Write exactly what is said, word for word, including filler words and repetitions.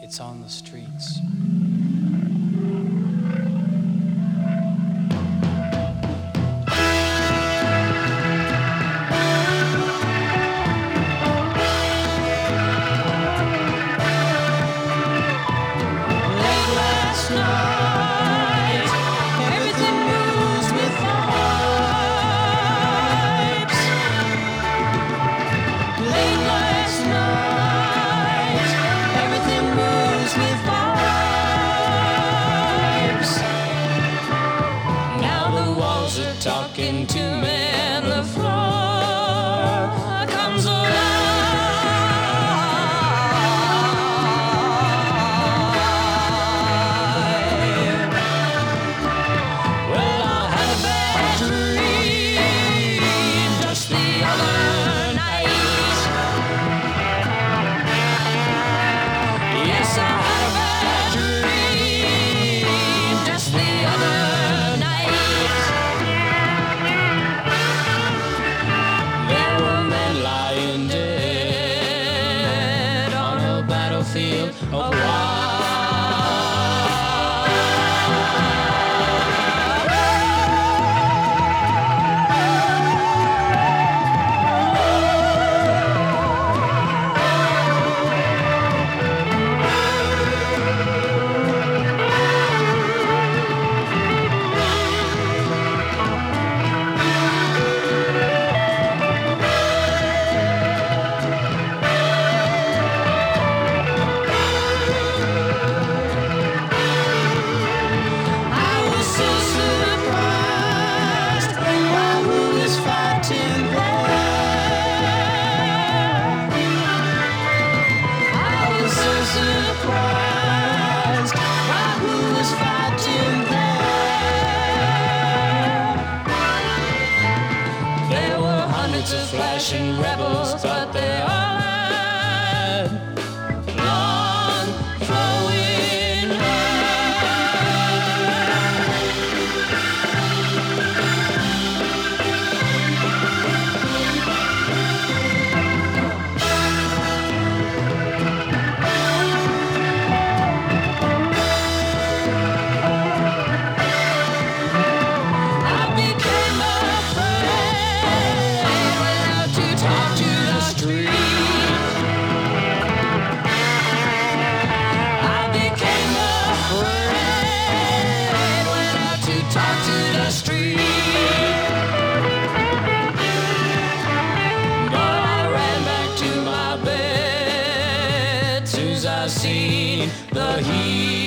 It's on the streets. Talking to me and the floor comes alive. Well, I had a bad dream just the other night. Yes, I had a bad dream just the other night. Field of of flashing rebels, but they all had long flowing I seen the heat.